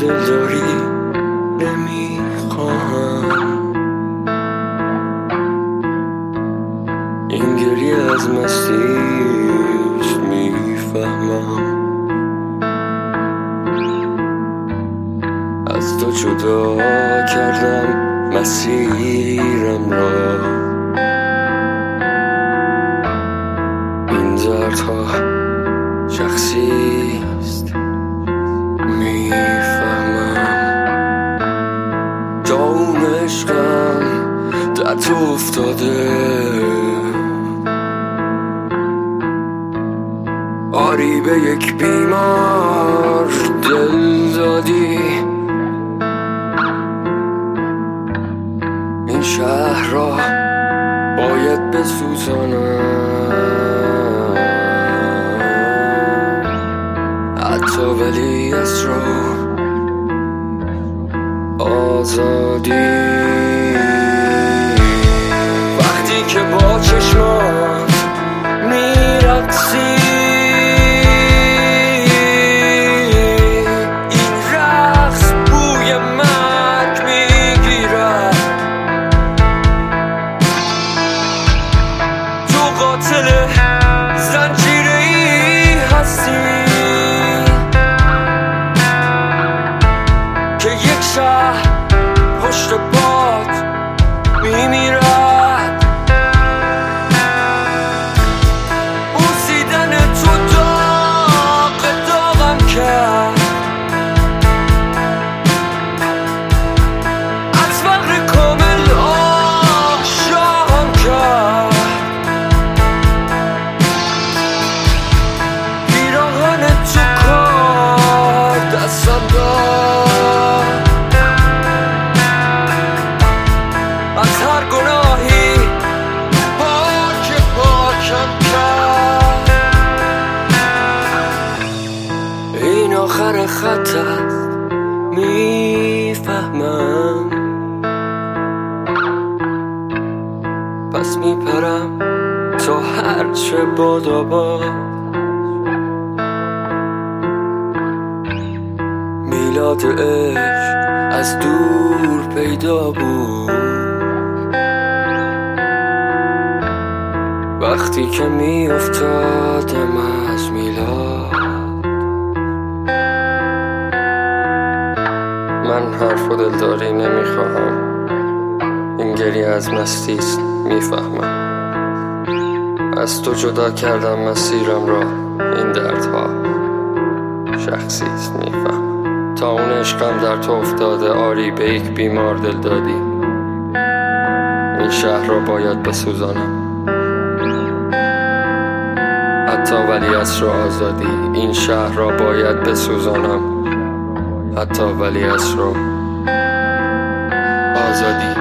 دلداری نمیخواهم. این گریه از مستیست میفهمم. از تو جدا کردم مسیرم را. این دردها شخصیست میفهمم. جام عشقم در تو افتاده. آری به یک بیمار دل دادی. این شهر را باید بسوزانم. حتی ولیعصر را آزادی. وقتی که با چشمات میرقصی، این رقص بوی مرگ میگیرد. تو قاتل زنجیره‌ای هستی که یک شهر پشت پات میمیرد. بوسیدن تو داغم کرد. از فقر کامل آشام کرد. پیراهن تو کار دستم داد. از هر گناهی پاکم کرد. این آخر خط است میفهمم. پس میپرم تا هرچه باد. میلاد عشق از دور پیدا بود. وقتی که می افتادم از میلاد. من حرف و دلداری نمیخواهم. این گریه از مستیست میفهمم. از تو جدا کردم مسیرم را. این دردها شخصیست میفهمم. تا اون عشقم در تو افتاده. آری به یک بیمار دل دادی. این شهر را باید بسوزانم. حتی ولیعصر را آزادی. این شهر را باید بسوزانم. حتی ولیعصر را آزادی.